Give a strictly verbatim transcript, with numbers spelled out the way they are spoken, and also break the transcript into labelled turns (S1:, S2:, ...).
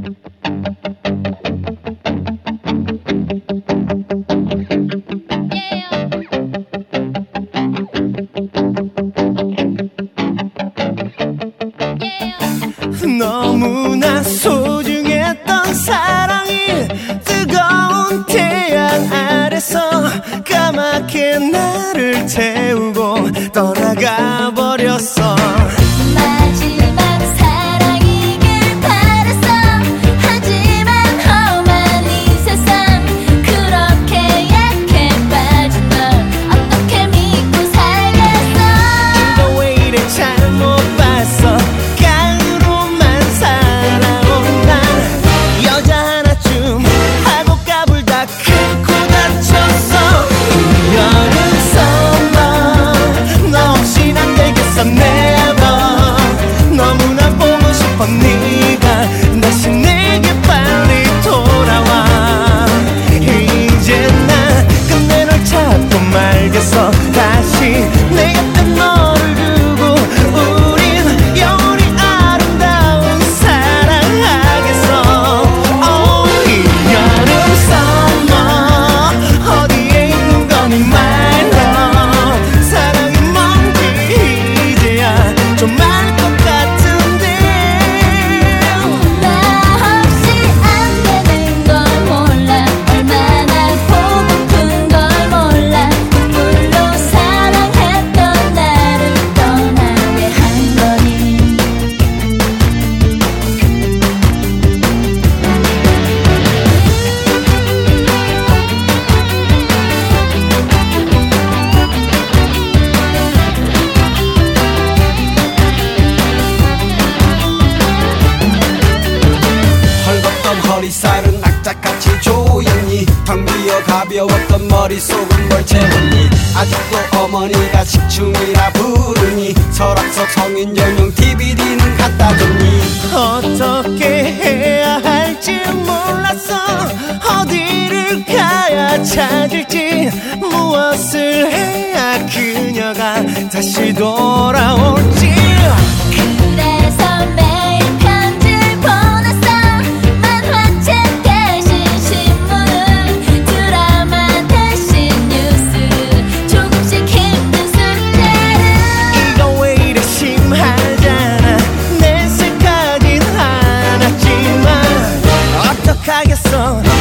S1: 너무나 소중했던 사랑이 뜨거운 태양 아래서 까맣게 나를 태우고 떠나가 버렸어.
S2: 마지막 사랑이길 바랬어. 하지만 험한 이 세상 그렇게 약해 빠진 널 어떻게 믿고 살겠어.
S1: 이거 왜 이래 잘못 봤어. 가을로만 살아온 난 여자 하나쯤 하고 까불다 큰코 다쳤어. 이 여름 썸머 너 없인 안 되겠어 never. 너무나 보고 싶어 네가 다시 내게 빨리 돌아와. 이제 난 끝내 널 찾고 말겠어. 다시 내 곁에 너를 두고 우린 영원히 아름다운 사랑하겠어. oh, 이 여름 썸머 어디에 있는 거니 my love. 사랑이 뭔지 이제야 좀 알 것 같은데.
S2: 나 없이 안 되는 걸 몰라. 얼마나 보고픈 걸 몰라. 눈물로 사랑했던 나를 떠나게 한 거니.
S3: 헐겁던 허리살은 악착같이 조였니. 텅 비어 가벼웠던 머릿속은 뭘 채웠니. 아직도 어머니가 식충이라 부르니. 서랍 속 성인 전용 디비디는 갖다 줬니.
S1: 어떻게 해야 할지 몰랐어. 어디를 가야 찾을지. 무엇을 해야 그녀가 다시 돌아올지.
S2: 그래서 매일 편지를 보냈어. 만화책 대신 신문, 드라마 대신 뉴스, 조금씩 힘든 숙제를.
S1: 이거 왜 이래 심하잖아. 내 색깔은 하나지만 어떡하겠어.